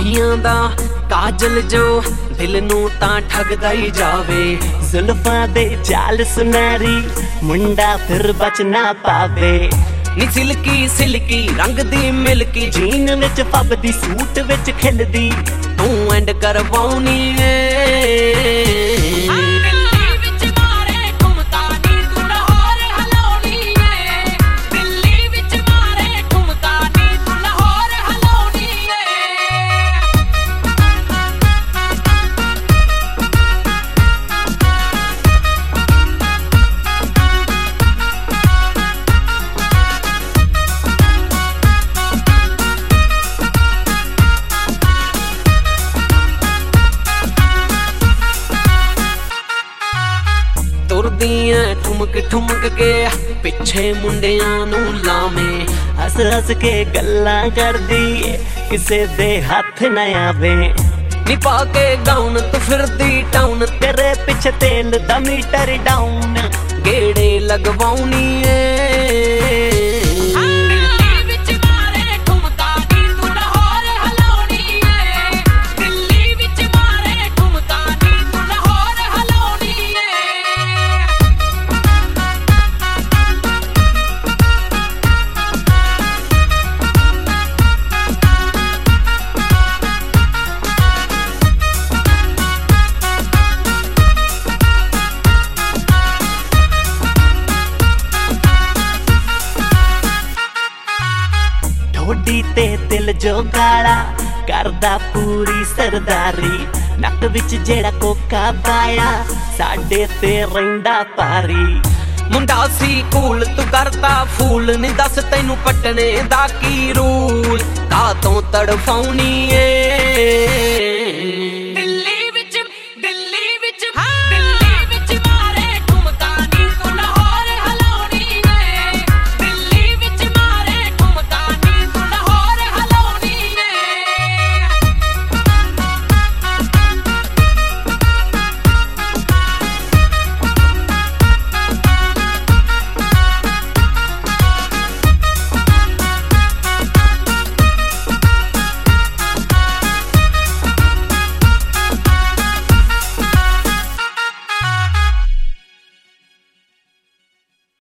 अखियां दा काजल जो दिल नू तां ठगदा ही जावे। जुल्फां दे जाल सुनारी मुंडा फिर बच ना पावे। नी सिल्की सिल्की रंग दी मिल्की जीन विच फबदी सूट विच खिलदी तू एंड करवाउनी ठुमक ठुमक के पिछे मुंडियां नू लावे। हस हस के गल्लां करदी किसे दे हथ न आवे। नी पाके गाउन तू फिरदी टाउन तेरे पिछे तेल दा मीटर डाउन गेड़े लगवाउनी ढोडी ते दिल जो गाला करदा पूरी सरदारी। नक विच जेड़ा कोका पाया साडे ते रहिंदा पारी। मुंडा सी कूल तू करता फूल नी दस तैनू पटने दा की रूल का तों तड़फाउनी